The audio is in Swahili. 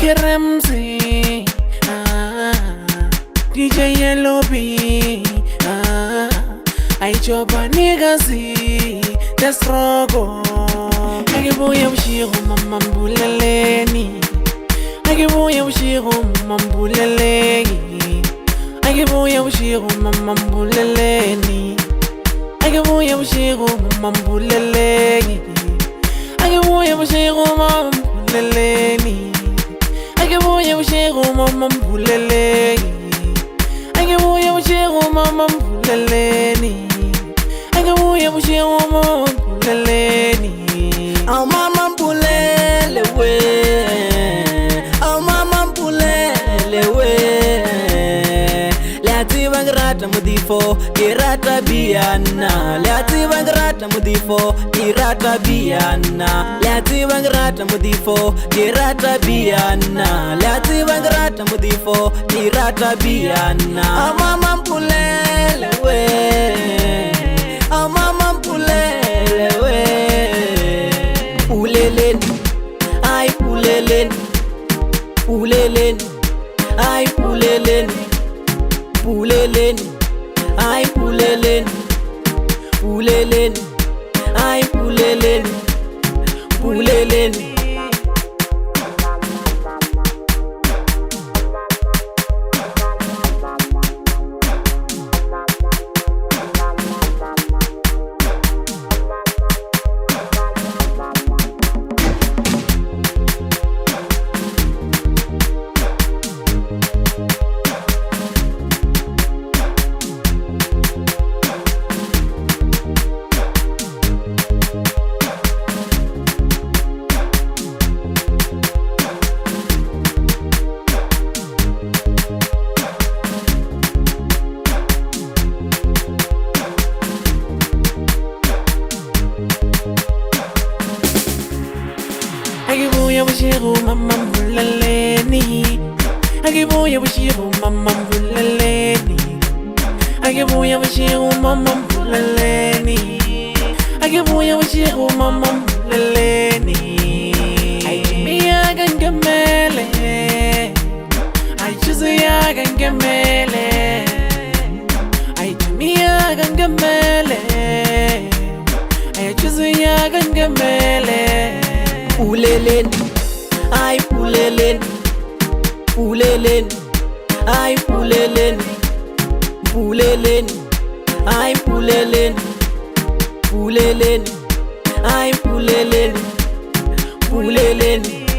Keremzi, DJ LOB, I chop a niggazi, the struggle. I give away a shiro, Mamambuleleni. I give away a shiro, Mamambuleleni. I give away a shiro, Mamambuleleni. I give away a shiro, Mamambuleleni. I give away a shiro, Mamambuleleni. I give away a shiro, Mamambuleleni. I give away a shiro, Mamambuleleni. I give away a shiro, Mamambuleleni. Oh mama mpulele we, oh mama mpulele we. Leati bangrata mudifo, kirata biana. Leati bangrata mudifo, kirata biana. Leati bangrata mudifo, kirata biana. Leati bangrata mudifo, kirata biana. Oh mama mpulele we, oh mama mpulele we. Pulelen, ay pulelen, pulelen, ay pulelen, pulelen, ay pulelen, pulelen, ay pulelen, pulelen. I give away a shiro, Mamambuleleni. I give away a shiro, Mamambuleleni. I give away a shiro, Mamambuleleni. I give away a shiro, Mamambuleleni. I me a gangamele. I choose a gangamele. I me a gangamele. I choose a gangamele. Pulelen, ay pulelen, pulelen, ay pulelen, pulelen, ay pulelen, pulelen, ay pulelen, pulelen.